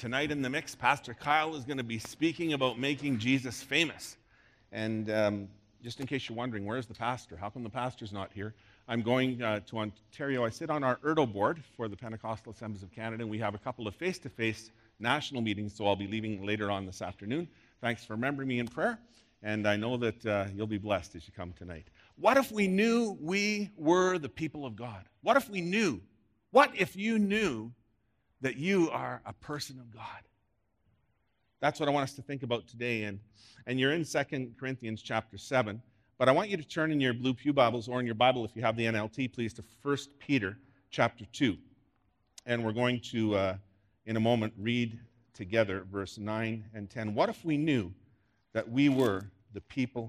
Tonight in the mix, Pastor Kyle is going to be speaking about making Jesus famous. And just in case you're wondering, where's the pastor? How come the pastor's not here? I'm going to Ontario. I sit on our ERDO board for the Pentecostal Assemblies of Canada, and we have a couple of face-to-face national meetings, so I'll be leaving later on this afternoon. Thanks for remembering me in prayer, and I know that you'll be blessed as you come tonight. What if we knew we were the people of God? What if we knew? What if you knew that you are a person of God? That's what I want us to think about today. And you're in 2 Corinthians chapter 7. But I want you to turn in your blue pew Bibles or in your Bible, if you have the NLT, please, to 1 Peter chapter 2. And we're going to, in a moment, read together verse 9 and 10. What if we knew that we were the people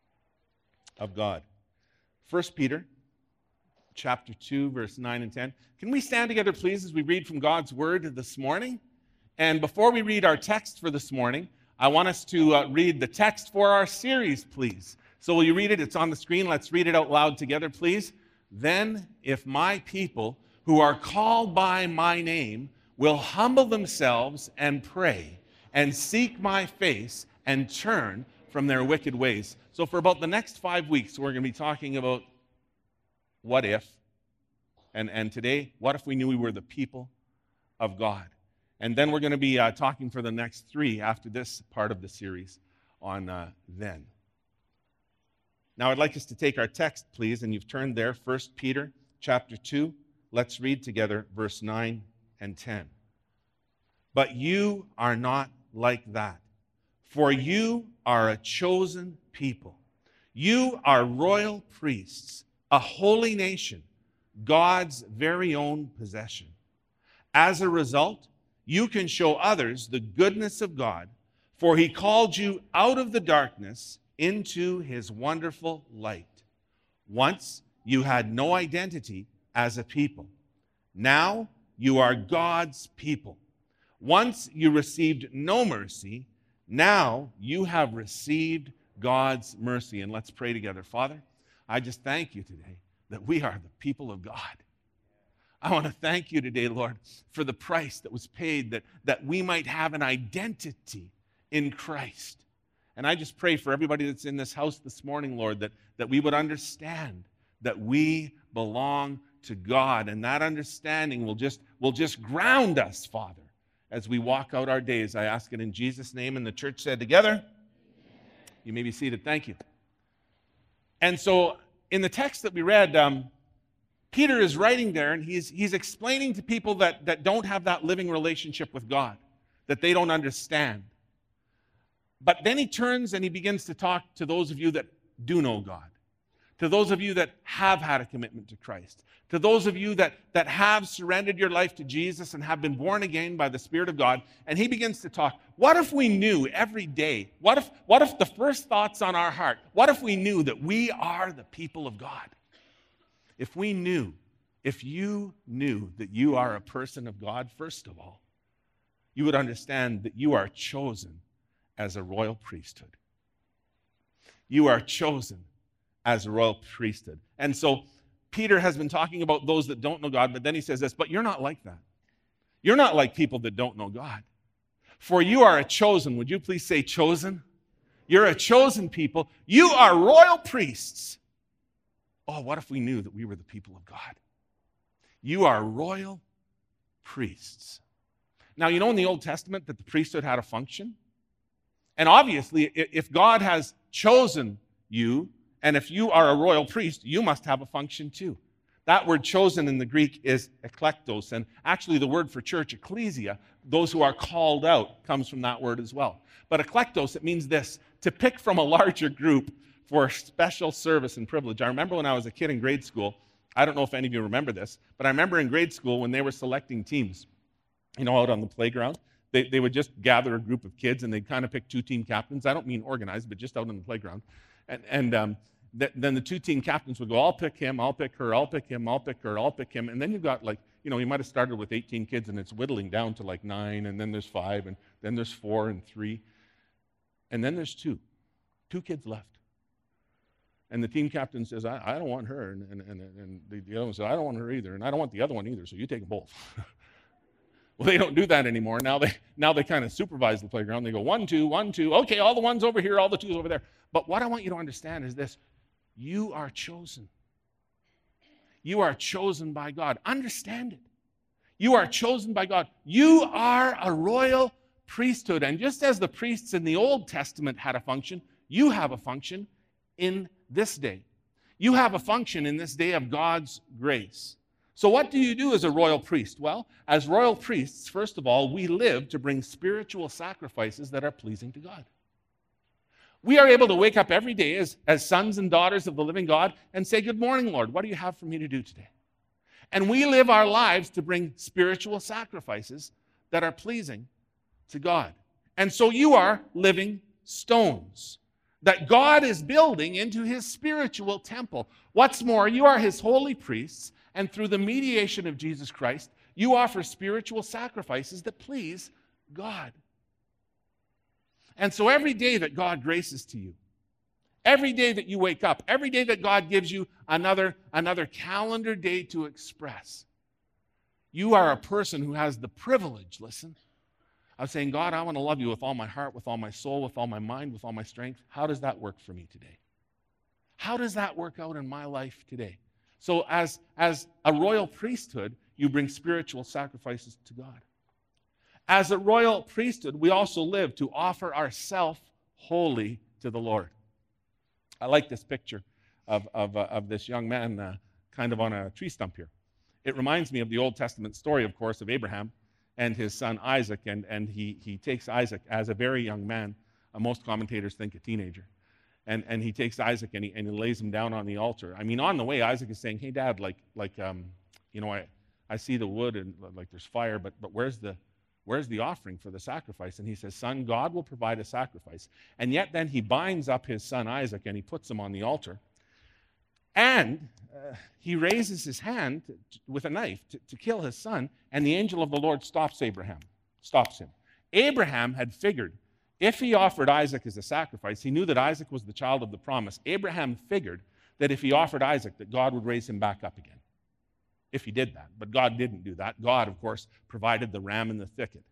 of God? 1 Peter chapter 2, verse 9 and 10. Can we stand together, please, as we read from God's Word this morning? And before we read our text for this morning, I want us to read the text for our series, please. So will you read it? It's on the screen. Let's read it out loud together, please. Then, if my people who are called by my name will humble themselves and pray and seek my face and turn from their wicked ways. So for about the next 5 weeks, we're going to be talking about what if, and today, what if we knew we were the people of God? And then we're going to be talking for the next 3 after this part of the series on then. Now I'd like us to take our text, please, and you've turned there, 1 Peter chapter 2. Let's read together verse 9 and 10. But you are not like that, for you are a chosen people. You are royal priests, a holy nation, God's very own possession. As a result, you can show others the goodness of God, for he called you out of the darkness into his wonderful light. Once you had no identity as a people. Now you are God's people. Once you received no mercy. Now you have received God's mercy. And let's pray together. Father, I just thank you today that we are the people of God. I want to thank you today, Lord, for the price that was paid, that we might have an identity in Christ. And I just pray for everybody that's in this house this morning, Lord, that we would understand that we belong to God. And that understanding will just ground us, Father, as we walk out our days. I ask it in Jesus' name. And the church said together, you may be seated. Thank you. And so in the text that we read, Peter is writing there, and he's explaining to people that don't have that living relationship with God, that they don't understand. But then he turns and he begins to talk to those of you that do know God, to those of you that have had a commitment to Christ, to those of you that have surrendered your life to Jesus and have been born again by the Spirit of God. And he begins to talk. What if we knew every day? What if the first thoughts on our heart, what if we knew that we are the people of God? If we knew, if you knew that you are a person of God, first of all, you would understand that you are chosen as a royal priesthood. You are chosen as a royal priesthood. And so Peter has been talking about those that don't know God, but then he says this, but you're not like that. You're not like people that don't know God. For you are a chosen, would you please say chosen? You're a chosen people. You are royal priests. Oh, what if we knew that we were the people of God? You are royal priests. Now, you know in the Old Testament that the priesthood had a function? And obviously, if God has chosen you, and if you are a royal priest, you must have a function too. That word chosen in the Greek is eklektos, and actually the word for church, ecclesia, those who are called out, comes from that word as well. But eklektos, it means this, to pick from a larger group for special service and privilege. I remember when I was a kid in grade school, I don't know if any of you remember this, but I remember in grade school when they were selecting teams, out on the playground, they would just gather a group of kids and they'd kind of pick 2 team captains. I don't mean organized, but just out on the playground. And then the 2 team captains would go, I'll pick him, I'll pick her, I'll pick him, I'll pick her, I'll pick him. And then you've got you might have started with 18 kids and it's whittling down to 9, and then there's 5, and then there's 4 and 3. And then there's 2 kids left. And the team captain says, I don't want her. And the other one says, I don't want her either. And I don't want the other one either, so you take them both. Well, they don't do that anymore. Now they kind of supervise the playground. They go 1, 2, 1, 2. Okay, all the ones over here, all the twos over there. But what I want you to understand is this. You are chosen. You are chosen by God. Understand it. You are chosen by God. You are a royal priesthood. And just as the priests in the Old Testament had a function, you have a function in this day. You have a function in this day of God's grace. So what do you do as a royal priest? Well, as royal priests, first of all, we live to bring spiritual sacrifices that are pleasing to God. We are able to wake up every day as sons and daughters of the living God and say, "Good morning, Lord. What do you have for me to do today?" And we live our lives to bring spiritual sacrifices that are pleasing to God. And so you are living stones that God is building into his spiritual temple. What's more, you are his holy priests, and through the mediation of Jesus Christ, you offer spiritual sacrifices that please God. And so every day that God graces to you, every day that you wake up, every day that God gives you another calendar day to express, you are a person who has the privilege, listen, of saying, "God, I want to love you with all my heart, with all my soul, with all my mind, with all my strength." How does that work for me today? How does that work out in my life today? So as a royal priesthood, you bring spiritual sacrifices to God. As a royal priesthood, we also live to offer ourselves wholly to the Lord. I like this picture of this young man kind of on a tree stump here. It reminds me of the Old Testament story, of course, of Abraham and his son Isaac, and he takes Isaac as a very young man. Most commentators think a teenager. And he takes Isaac and he lays him down on the altar. I mean, on the way, Isaac is saying, "Hey, Dad, I see the wood and like there's fire, but where's the offering for the sacrifice?" And he says, "Son, God will provide a sacrifice." And yet then he binds up his son Isaac and he puts him on the altar. And he raises his hand with a knife to kill his son, and the angel of the Lord stops him. Abraham had figured if he offered Isaac as a sacrifice, he knew that Isaac was the child of the promise. Abraham figured that if he offered Isaac, that God would raise him back up again. If he did that. But God didn't do that. God, of course, provided the ram in the thicket.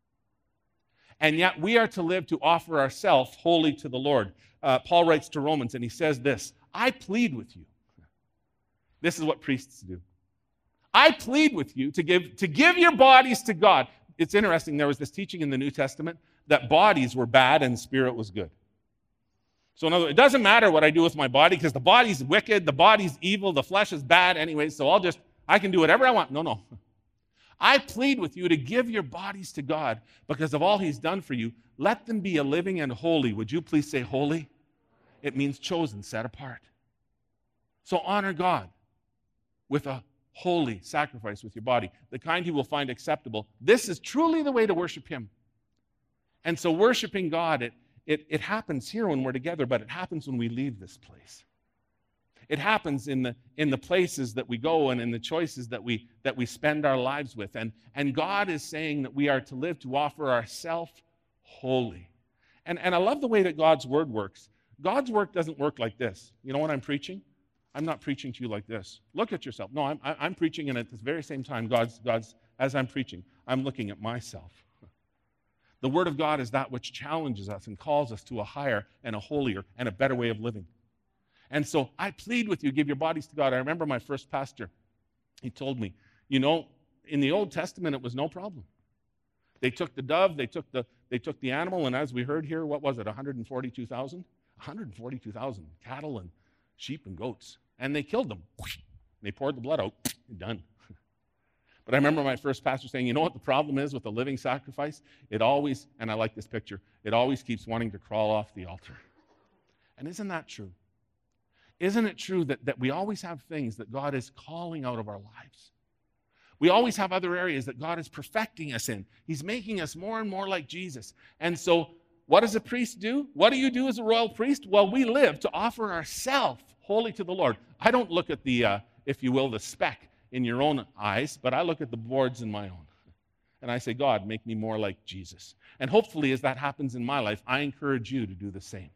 And yet we are to live to offer ourselves wholly to the Lord. Paul writes to Romans, and he says this, "I plead with you." This is what priests do. "I plead with you to give your bodies to God." It's interesting, there was this teaching in the New Testament that bodies were bad and spirit was good. So in other words, it doesn't matter what I do with my body because the body's wicked, the body's evil, the flesh is bad anyway, so I can do whatever I want. No. I plead with you to give your bodies to God because of all he's done for you. Let them be a living and holy. Would you please say holy? It means chosen, set apart. So honor God with a holy sacrifice with your body, the kind he will find acceptable. This is truly the way to worship him. And so worshiping God, it happens here when we're together, but it happens when we leave this place. It happens in the places that we go and in the choices that we spend our lives with. And God is saying that we are to live to offer ourselves holy. And I love the way that God's word works. God's work doesn't work like this. You know what I'm preaching? I'm not preaching to you like this. Look at yourself. No, I'm preaching, and at this very same time, God's as I'm preaching, I'm looking at myself. The Word of God is that which challenges us and calls us to a higher and a holier and a better way of living. And so I plead with you, give your bodies to God. I remember my first pastor, he told me, in the Old Testament, it was no problem. They took the dove, they took the animal, and as we heard here, what was it, 142,000? 142,000 cattle and sheep and goats. And they killed them. They poured the blood out. Done. But I remember my first pastor saying, you know what the problem is with a living sacrifice? It always, and I like this picture, it always keeps wanting to crawl off the altar. And isn't that true? Isn't it true that we always have things that God is calling out of our lives? We always have other areas that God is perfecting us in. He's making us more and more like Jesus. And so what does a priest do? What do you do as a royal priest? Well, we live to offer ourselves wholly to the Lord. I don't look at the, if you will, the speck in your own eyes, but I look at the boards in my own. And I say, God, make me more like Jesus. And hopefully as that happens in my life, I encourage you to do the same.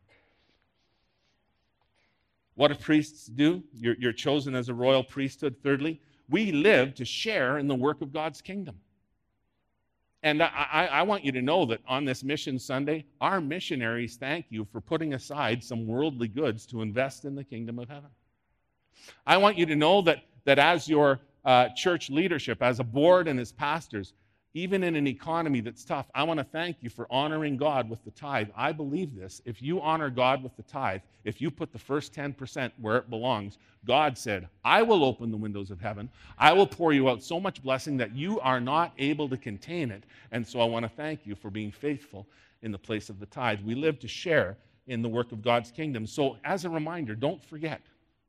What do priests do? You're chosen as a royal priesthood. Thirdly, we live to share in the work of God's kingdom. And I want you to know that on this Mission Sunday, our missionaries thank you for putting aside some worldly goods to invest in the kingdom of heaven. I want you to know that as your church leadership, as a board and as pastors, even in an economy that's tough, I want to thank you for honoring God with the tithe. I believe this. If you honor God with the tithe, if you put the first 10% where it belongs, God said, I will open the windows of heaven. I will pour you out so much blessing that you are not able to contain it. And so I want to thank you for being faithful in the place of the tithe. We live to share in the work of God's kingdom. So as a reminder, don't forget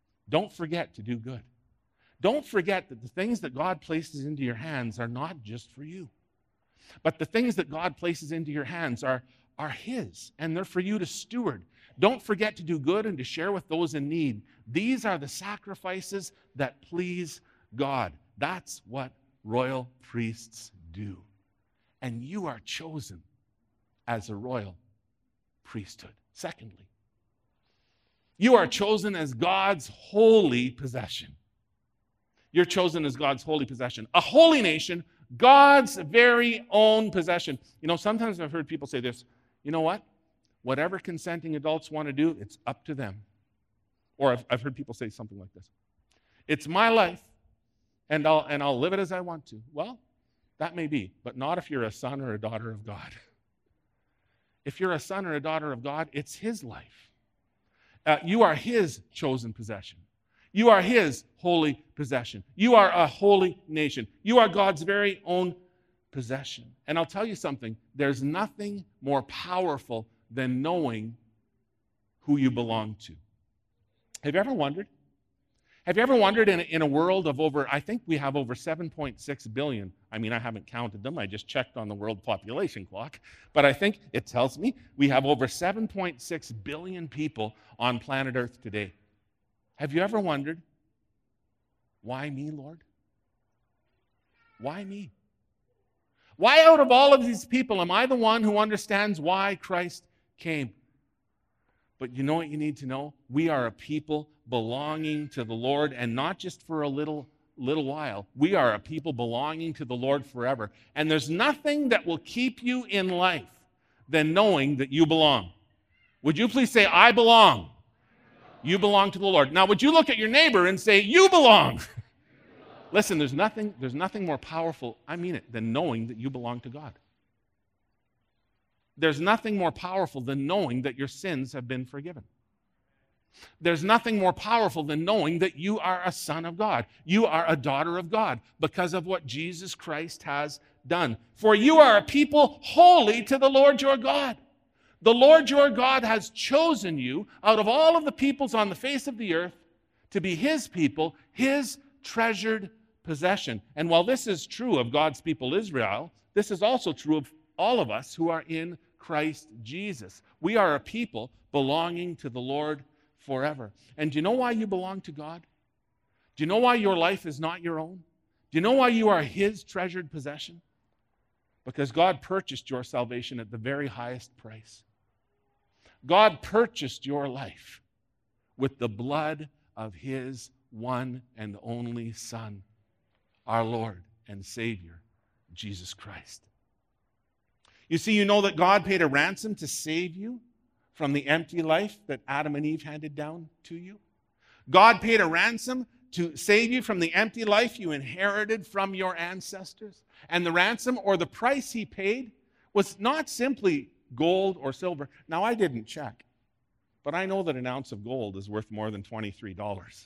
to do good. Don't forget that the things that God places into your hands are not just for you. But the things that God places into your hands are His, and they're for you to steward. Don't forget to do good and to share with those in need. These are the sacrifices that please God. That's what royal priests do. And you are chosen as a royal priesthood. Secondly, you are chosen as God's holy possession. You're chosen as God's holy possession. A holy nation, God's very own possession. You know, sometimes I've heard people say this, you know what? Whatever consenting adults want to do, it's up to them. Or I've heard people say something like this. It's my life, and I'll live it as I want to. Well, that may be, but not if you're a son or a daughter of God. If you're a son or a daughter of God, it's His life. You are His chosen possession. You are His holy possession. You are a holy nation. You are God's very own possession. And I'll tell you something, there's nothing more powerful than knowing who you belong to. Have you ever wondered? Have you ever wondered in a world of I think we have over 7.6 billion. I mean, I haven't counted them. I just checked on the world population clock. But I think it tells me we have over 7.6 billion people on planet Earth today. Have you ever wondered, why me, Lord? Why me? Why out of all of these people am I the one who understands why Christ came? But you know what you need to know? We are a people belonging to the Lord, and not just for a little while. We are a people belonging to the Lord forever. And there's nothing that will keep you in life than knowing that you belong. Would you please say, I belong? You belong to the Lord. Now, would you look at your neighbor and say, you belong? Listen, there's nothing more powerful, I mean it, than knowing that you belong to God. There's nothing more powerful than knowing that your sins have been forgiven. There's nothing more powerful than knowing that you are a son of God. You are a daughter of God because of what Jesus Christ has done. For you are a people holy to the Lord your God. The Lord your God has chosen you out of all of the peoples on the face of the earth to be His people, His treasured possession. And while this is true of God's people Israel, this is also true of all of us who are in Christ Jesus. We are a people belonging to the Lord forever. And do you know why you belong to God? Do you know why your life is not your own? Do you know why you are His treasured possession? Because God purchased your salvation at the very highest price. God purchased your life with the blood of His one and only Son, our Lord and Savior, Jesus Christ. You see, you know that God paid a ransom to save you from the empty life that Adam and Eve handed down to you. God paid a ransom to save you from the empty life you inherited from your ancestors. And the ransom, or the price He paid, was not simply gold or silver. Now, I didn't check, but I know that an ounce of gold is worth more than $23.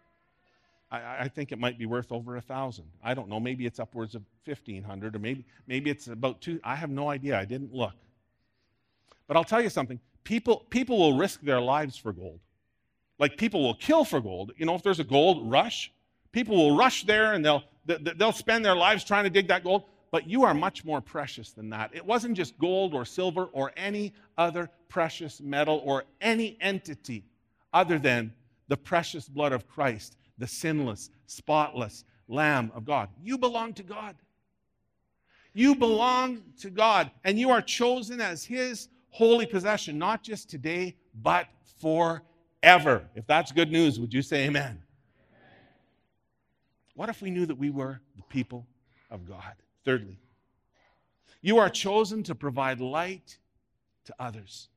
I think it might be worth over $1,000. I don't know. Maybe it's upwards of $1,500, or maybe it's about $2,000. I have no idea. I didn't look. But I'll tell you something. People will risk their lives for gold. Like, people will kill for gold. You know, if there's a gold rush, people will rush there and they'll spend their lives trying to dig that gold. But you are much more precious than that. It wasn't just gold or silver or any other precious metal or any entity other than the precious blood of Christ, the sinless, spotless Lamb of God. You belong to God. You belong to God, and you are chosen as His holy possession, not just today, but forever. If that's good news, would you say amen? What if we knew that we were the people of God? Thirdly, You are chosen to provide light to others.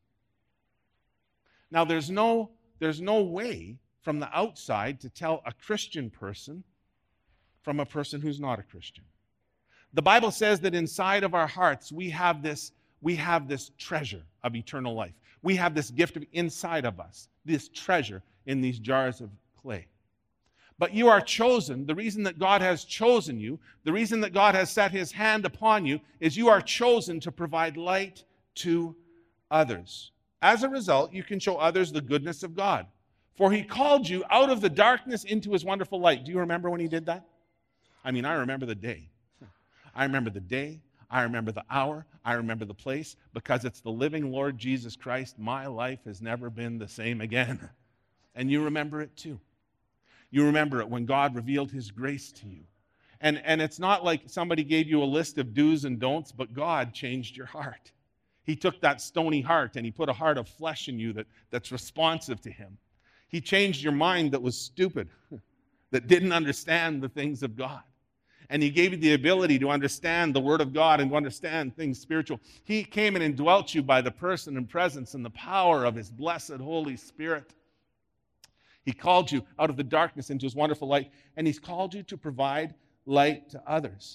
Now, there's no way from the outside to tell a Christian person from a person who's not a Christian. The Bible says that inside of our hearts we have this treasure of eternal life. We have this gift inside of us, this treasure in these jars of clay. But you are chosen. The reason that God has chosen you, the reason that God has set his hand upon you, is you are chosen to provide light to others. As a result, you can show others the goodness of God. For he called you out of the darkness into his wonderful light. Do you remember when he did that? I mean, I remember the day. I remember the day. I remember the hour. I remember the place. Because it's the living Lord Jesus Christ, my life has never been the same again. And you remember it too. You remember it when God revealed his grace to you. And it's not like somebody gave you a list of do's and don'ts, but God changed your heart. He took that stony heart and he put a heart of flesh in you that's responsive to him. He changed your mind that was stupid, that didn't understand the things of God. And he gave you the ability to understand the Word of God and to understand things spiritual. He came and indwelt you by the person and presence and the power of his blessed Holy Spirit. He called you out of the darkness into his wonderful light, and he's called you to provide light to others.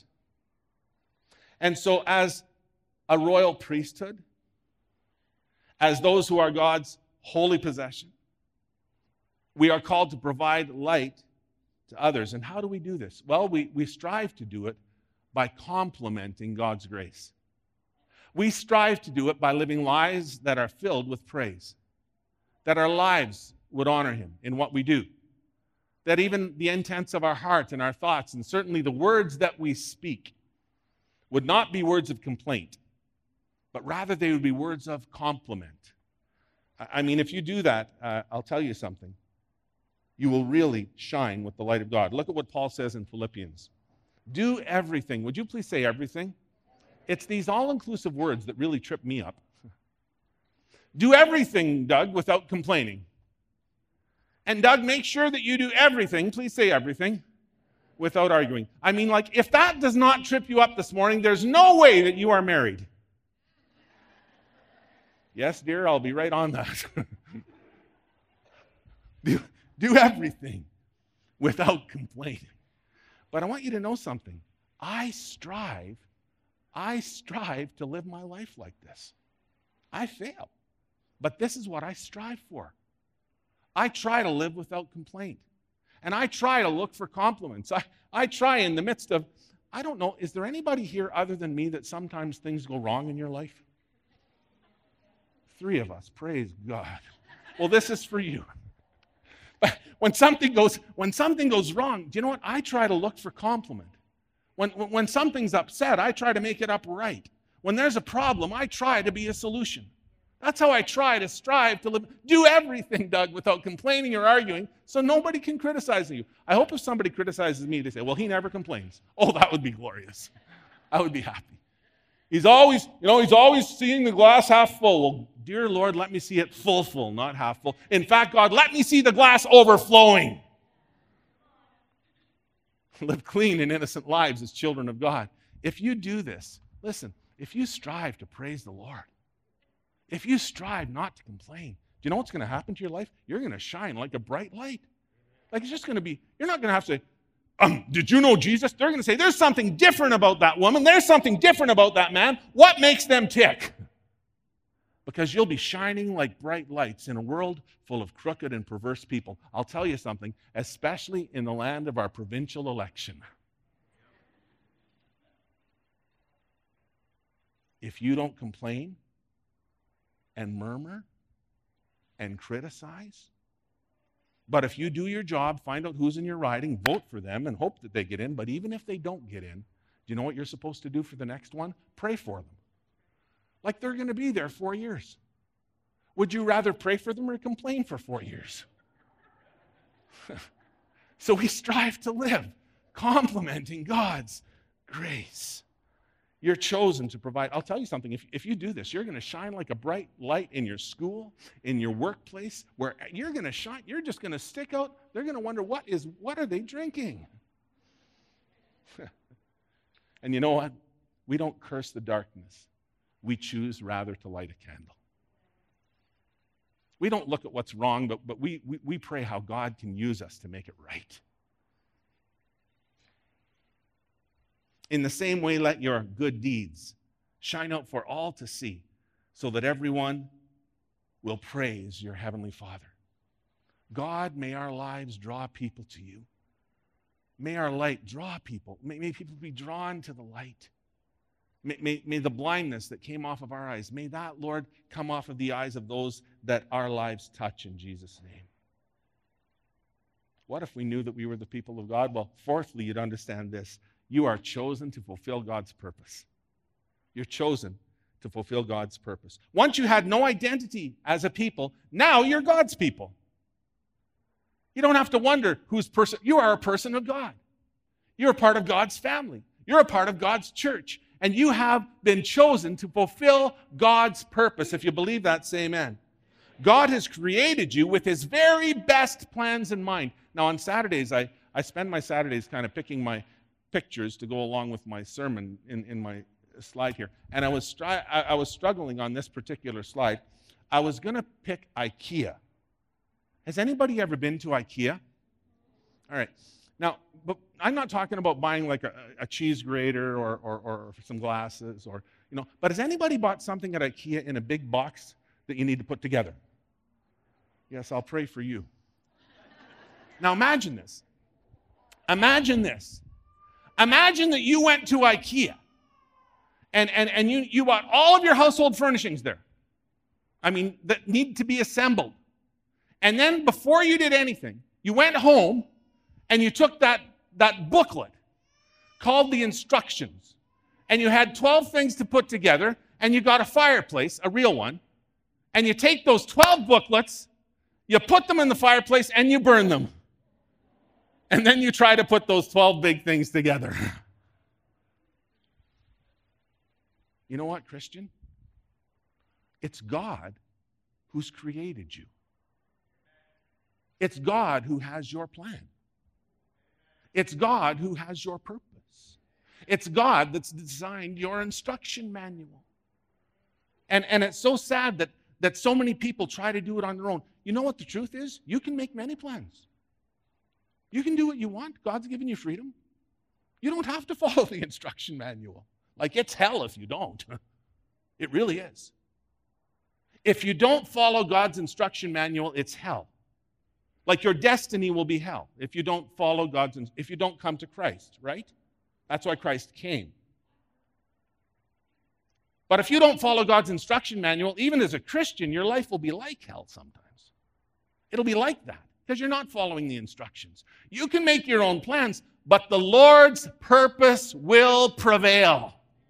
And so as a royal priesthood, as those who are God's holy possession, we are called to provide light to others. And how do we do this? Well, we strive to do it by complementing God's grace. We strive to do it by living lives that are filled with praise, that our lives would honor him in what we do, that even the intents of our heart and our thoughts, and certainly the words that we speak, would not be words of complaint, but rather they would be words of compliment. I mean, if you do that, I'll tell you something. You will really shine with the light of God. Look at what Paul says in Philippians. Do everything. Would you please say everything? It's these all-inclusive words that really trip me up. Do everything, Doug, without complaining. And Doug, make sure that you do everything, please say everything, without arguing. I mean, like, if that does not trip you up this morning, there's no way that you are married. Yes, dear, I'll be right on that. Do everything without complaining. But I want you to know something. I strive to live my life like this. I fail. But this is what I strive for. I try to live without complaint. And I try to look for compliments. I try in the midst of, I don't know, is there anybody here other than me that sometimes things go wrong in your life? 3 of us, praise God. Well, this is for you. But when something goes wrong, do you know what? I try to look for compliment. When something's upset, I try to make it up right. When there's a problem, I try to be a solution. That's how I try to strive to live. Do everything, Doug, without complaining or arguing, so nobody can criticize you. I hope if somebody criticizes me, they say, well, he never complains. Oh, that would be glorious. I would be happy. He's always seeing the glass half full. Well, dear Lord, let me see it full, not half full. In fact, God, let me see the glass overflowing. Live clean and innocent lives as children of God. If you do this, listen, if you strive to praise the Lord, if you strive not to complain, do you know what's going to happen to your life? You're going to shine like a bright light. Like it's just going to be, you're not going to have to say, did you know Jesus? They're going to say, there's something different about that woman. There's something different about that man. What makes them tick? Because you'll be shining like bright lights in a world full of crooked and perverse people. I'll tell you something, especially in the land of our provincial election. If you don't complain and murmur and criticize, but if you do your job, find out who's in your riding, vote for them, and hope that they get in, but even if they don't get in, do you know what you're supposed to do for the next one? Pray for them. Like they're going to be there 4 years. Would you rather pray for them or complain for 4 years? So we strive to live, complimenting God's grace. You're chosen to provide. I'll tell you something. If you do this, you're going to shine like a bright light in your school, in your workplace, where you're going to shine. You're just going to stick out. They're going to wonder, what are they drinking? And you know what? we don't curse the darkness. We choose rather to light a candle. We don't look at what's wrong, but we pray how God can use us to make it right. In the same way, let your good deeds shine out for all to see, so that everyone will praise your heavenly Father. God, may our lives draw people to you. May our light draw people. May people be drawn to the light. May the blindness that came off of our eyes, may that, Lord, come off of the eyes of those that our lives touch in Jesus' name. What if we knew that we were the people of God? Well, fourthly, you'd understand this. You are chosen to fulfill God's purpose. You're chosen to fulfill God's purpose. Once you had no identity as a people, now you're God's people. You don't have to wonder whose person. You are a person of God. You're a part of God's family. You're a part of God's church. And you have been chosen to fulfill God's purpose. If you believe that, say amen. God has created you with his very best plans in mind. Now, on Saturdays, I spend my Saturdays kind of picking my pictures to go along with my sermon in my slide here. And I was struggling on this particular slide. I was going to pick IKEA. Has anybody ever been to IKEA? All right. Now, but I'm not talking about buying like a cheese grater or some glasses but has anybody bought something at IKEA in a big box that you need to put together? Yes, I'll pray for you. Now imagine this. Imagine this. Imagine that you went to IKEA and you bought all of your household furnishings there. I mean, that need to be assembled. And then before you did anything, you went home and you took that booklet called the instructions, and you had 12 things to put together, and you got a fireplace, a real one, and you take those 12 booklets, you put them in the fireplace, and you burn them. And then you try to put those 12 big things together. You know what, Christian? It's God who's created you. It's God who has your plan. It's God who has your purpose. It's God that's designed your instruction manual. And it's so sad that so many people try to do it on their own. You know what the truth is? You can make many plans. You can do what you want. God's given you freedom. You don't have to follow the instruction manual. Like, it's hell if you don't. It really is. If you don't follow God's instruction manual, it's hell. Like, your destiny will be hell if you don't follow if you don't come to Christ, right? That's why Christ came. But if you don't follow God's instruction manual, even as a Christian, your life will be like hell sometimes. It'll be like that because you're not following the instructions. You can make your own plans, but the Lord's purpose will prevail.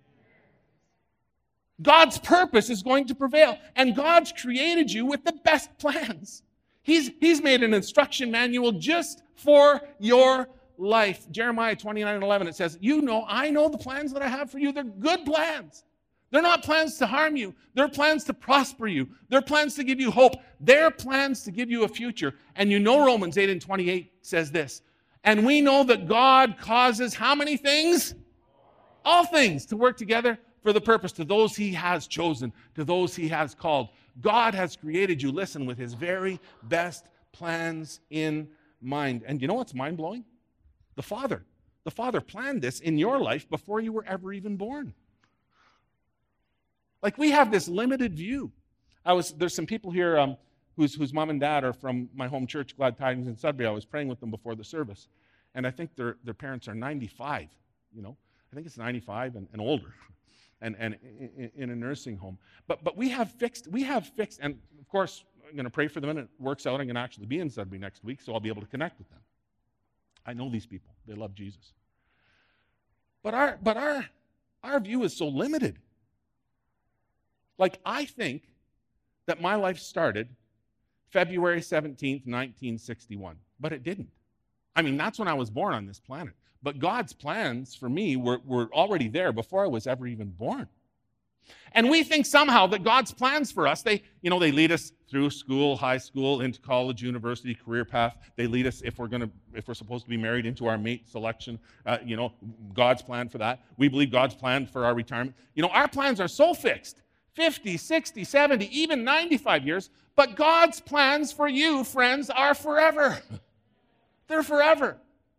God's purpose is going to prevail, and God's created you with the best plans. He's made an instruction manual just for your life. Jeremiah 29:11, it says, I know the plans that I have for you. They're good plans. They're not plans to harm you. They're plans to prosper you. They're plans to give you hope. They're plans to give you a future. And Romans 8:28 says this, and we know that God causes how many things? All things to work together for the purpose, to those he has chosen, to those he has called. God has created you, listen, with his very best plans in mind. And you know what's mind-blowing? The Father planned this in your life before you were ever even born. Like, we have this limited view. There's some people here whose mom and dad are from my home church, Glad Tidings in Sudbury. I was praying with them before the service. And I think their parents are 95, I think it's 95 and older. And in a nursing home. But we have fixed, and of course, I'm going to pray for them, and it works out. I'm going to actually be in Sudbury next week, so I'll be able to connect with them. I know these people. They love Jesus. But our view is so limited. Like, I think that my life started February 17th, 1961, but it didn't. I mean, that's when I was born on this planet. But God's plans for me were already there before I was ever even born. And we think somehow that God's plans for us, they lead us through school, high school, into college, university, career path. They lead us, if we're supposed to be married, into our mate selection. God's plan for that. We believe God's plan for our retirement. Our plans are so fixed, 50, 60, 70, even 95 years. But God's plans for you, friends, are forever. They're forever.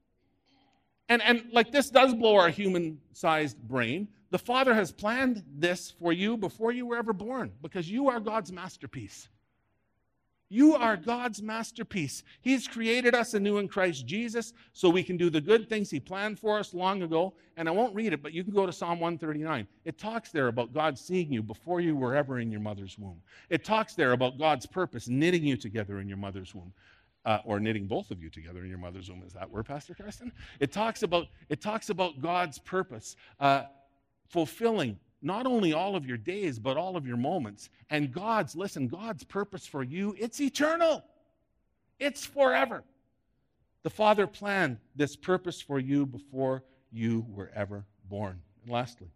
And like, this does blow our human-sized brain. The Father has planned this for you before you were ever born, because you are God's masterpiece. You are God's masterpiece. He's created us anew in Christ Jesus so we can do the good things He planned for us long ago. And I won't read it, but you can go to Psalm 139. It talks there about God seeing you before you were ever in your mother's womb. It talks there about God's purpose knitting you together in your mother's womb. Or knitting both of you together in your mother's womb. Is that word, Pastor Karsten? It talks about God's purpose fulfilling not only all of your days, but all of your moments. And God's purpose for you, it's eternal. It's forever. The Father planned this purpose for you before you were ever born. And lastly,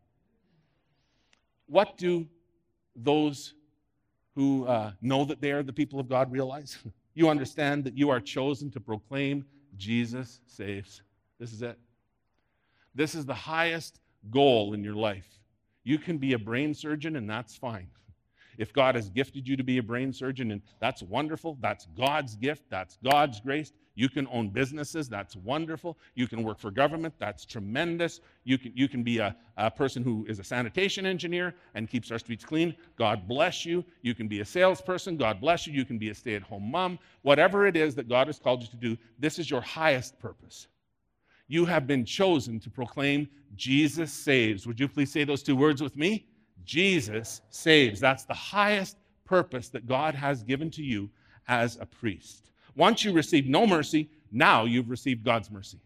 what do those who know that they are the people of God realize? You understand that you are chosen to proclaim Jesus saves. This is it. This is the highest goal in your life. You can be a brain surgeon, and that's fine. If God has gifted you to be a brain surgeon, and that's wonderful. That's God's gift. That's God's grace. You can own businesses. That's wonderful. You can work for government. That's tremendous. You can be a person who is a sanitation engineer and keeps our streets clean. God bless you. You can be a salesperson. God bless you. You can be a stay-at-home mom. Whatever it is that God has called you to do, this is your highest purpose. You have been chosen to proclaim Jesus saves. Would you please say those two words with me? Jesus saves. That's the highest purpose that God has given to you as a priest. Once you received no mercy, now you've received God's mercy.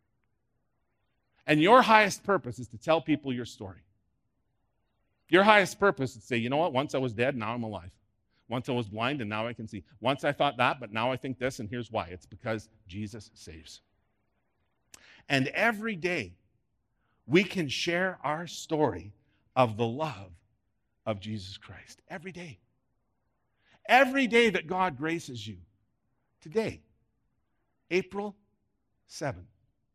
And your highest purpose is to tell people your story. Your highest purpose is to say, you know what, once I was dead, now I'm alive. Once I was blind, and now I can see. Once I thought that, but now I think this, and here's why. It's because Jesus saves. And every day, we can share our story of the love of Jesus Christ. Every day. Every day that God graces you. Today, April 7,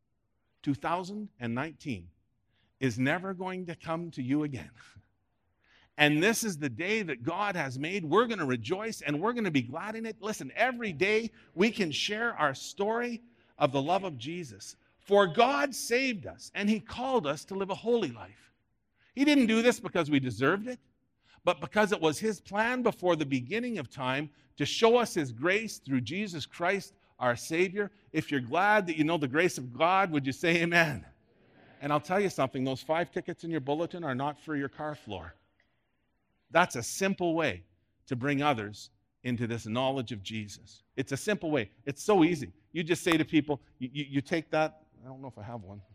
2019, is never going to come to you again. And this is the day that God has made. We're going to rejoice and we're going to be glad in it. Listen, every day we can share our story of the love of Jesus. For God saved us, and He called us to live a holy life. He didn't do this because we deserved it, but because it was His plan before the beginning of time to show us His grace through Jesus Christ, our Savior. If you're glad that you know the grace of God, would you say amen? Amen. And I'll tell you something, those 5 tickets in your bulletin are not for your car floor. That's a simple way to bring others into this knowledge of Jesus. It's a simple way. It's so easy. You just say to people, you take that. I don't know if I have one.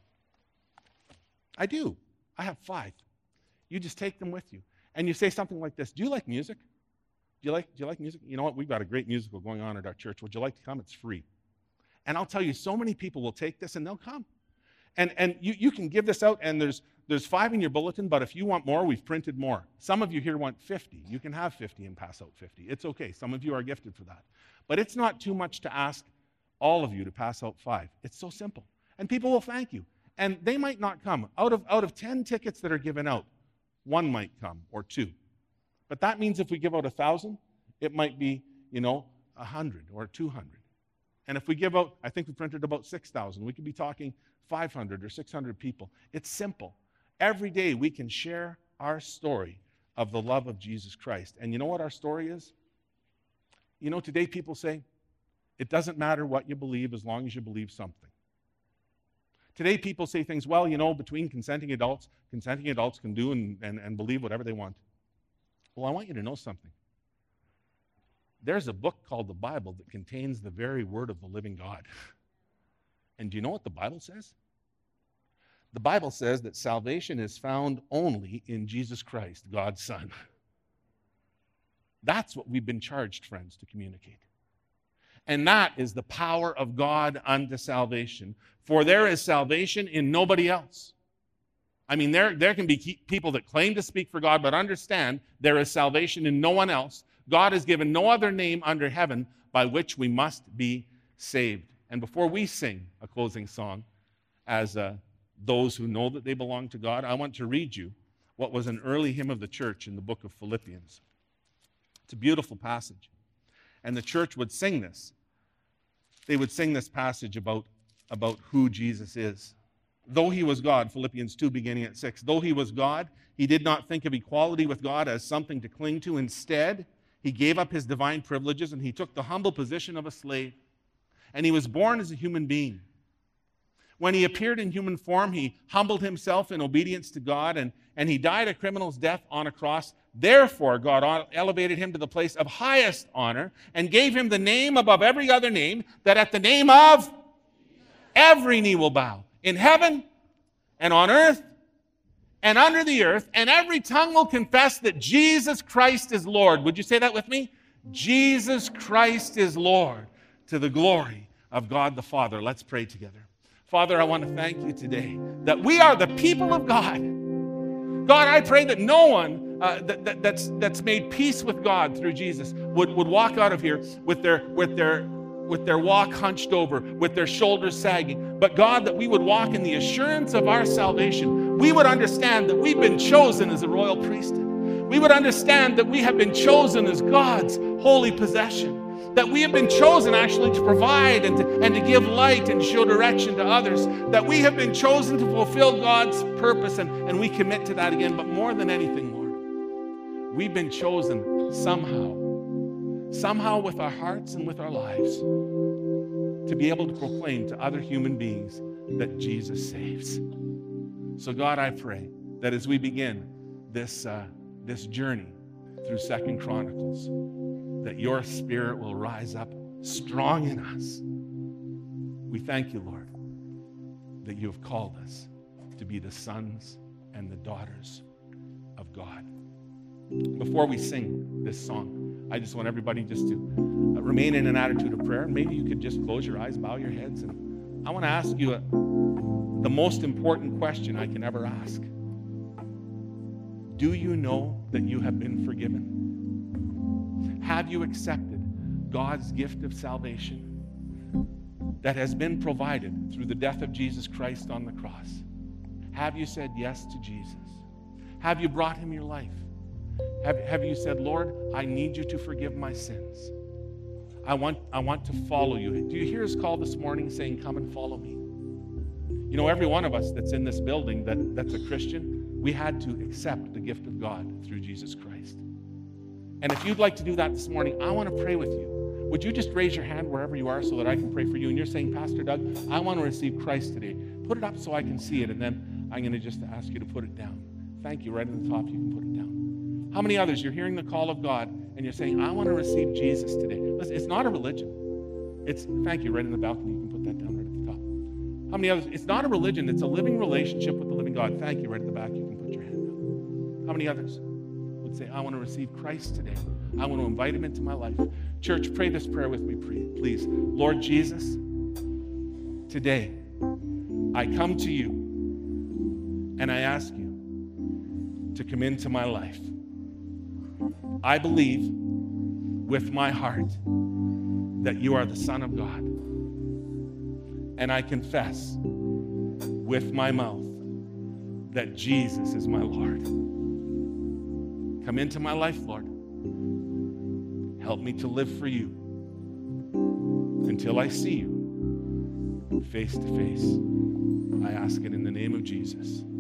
I do. I have 5. You just take them with you. And you say something like this. Do you like music? Do you like music? You know what? We've got a great musical going on at our church. Would you like to come? It's free. And I'll tell you, so many people will take this and they'll come. And you can give this out, and there's 5 in your bulletin, but if you want more, we've printed more. Some of you here want 50. You can have 50 and pass out 50. It's okay. Some of you are gifted for that. But it's not too much to ask all of you to pass out 5. It's so simple. And people will thank you. And they might not come. Out of 10 tickets that are given out, 1 might come, or 2. But that means if we give out 1,000, it might be, 100 or 200. And if we give out, I think we printed about 6,000, we could be talking 500 or 600 people. It's simple. Every day we can share our story of the love of Jesus Christ. And you know what our story is? Today people say, it doesn't matter what you believe as long as you believe something. Today people say things, well, between consenting adults can do and believe whatever they want. Well, I want you to know something. There's a book called the Bible that contains the very word of the living God. And do you know what the Bible says? The Bible says that salvation is found only in Jesus Christ, God's Son. That's what we've been charged, friends, to communicate. And that is the power of God unto salvation. For there is salvation in nobody else. I mean, there can be people that claim to speak for God, but understand there is salvation in no one else. God has given no other name under heaven by which we must be saved. And before we sing a closing song, as those who know that they belong to God, I want to read you what was an early hymn of the church in the book of Philippians. It's a beautiful passage. And the church would sing this. They would sing this passage about who Jesus is. Though he was God, Philippians 2 beginning at 6, though he was God, he did not think of equality with God as something to cling to. Instead, he gave up his divine privileges and he took the humble position of a slave. And he was born as a human being. When he appeared in human form, he humbled himself in obedience to God, and he died a criminal's death on a cross. Therefore, God elevated him to the place of highest honor and gave him the name above every other name, that at the name of every knee will bow, in heaven and on earth and under the earth, and every tongue will confess that Jesus Christ is Lord. Would you say that with me? Jesus Christ is Lord, to the glory of God the Father. Let's pray together. Father, I want to thank you today that we are the people of God. God, I pray that no one that's made peace with God through Jesus would walk out of here with their walk hunched over, with their shoulders sagging. But God, that we would walk in the assurance of our salvation. We would understand that we've been chosen as a royal priesthood. We would understand that we have been chosen as God's holy possession. That we have been chosen actually to provide and to give light and show direction to others. That we have been chosen to fulfill God's purpose, and we commit to that again. But more than anything, Lord, we've been chosen somehow with our hearts and with our lives, to be able to proclaim to other human beings that Jesus saves. So God, I pray that as we begin this journey through 2 Chronicles, that your Spirit will rise up strong in us. We thank you, Lord, that you have called us to be the sons and the daughters of God. Before we sing this song, I just want everybody just to remain in an attitude of prayer. And maybe you could just close your eyes, bow your heads, and I want to ask you the most important question I can ever ask. Do you know that you have been forgiven? Have you accepted God's gift of salvation that has been provided through the death of Jesus Christ on the cross? Have you said yes to Jesus? Have you brought him your life? Have you said, Lord, I need you to forgive my sins. I want to follow you. Do you hear his call this morning saying, come and follow me? You know, every one of us that's in this building that's a Christian, we had to accept the gift of God through Jesus Christ. And if you'd like to do that this morning, I want to pray with you. Would you just raise your hand wherever you are so that I can pray for you? And you're saying, Pastor Doug, I want to receive Christ today. Put it up so I can see it, and then I'm going to just ask you to put it down. Thank you. Right in the top, you can put it down. How many others, you're hearing the call of God, and you're saying, I want to receive Jesus today? Listen, it's not a religion. Thank you, right in the balcony. You can put that down right at the top. How many others? It's not a religion. It's a living relationship with the living God. Thank you, right at the back. You can put your hand down. How many others would say, I want to receive Christ today? I want to invite him into my life. Church, pray this prayer with me, please. Lord Jesus, today I come to you and I ask you to come into my life. I believe with my heart that you are the Son of God. And I confess with my mouth that Jesus is my Lord. Come into my life, Lord. Help me to live for you until I see you face to face. I ask it in the name of Jesus.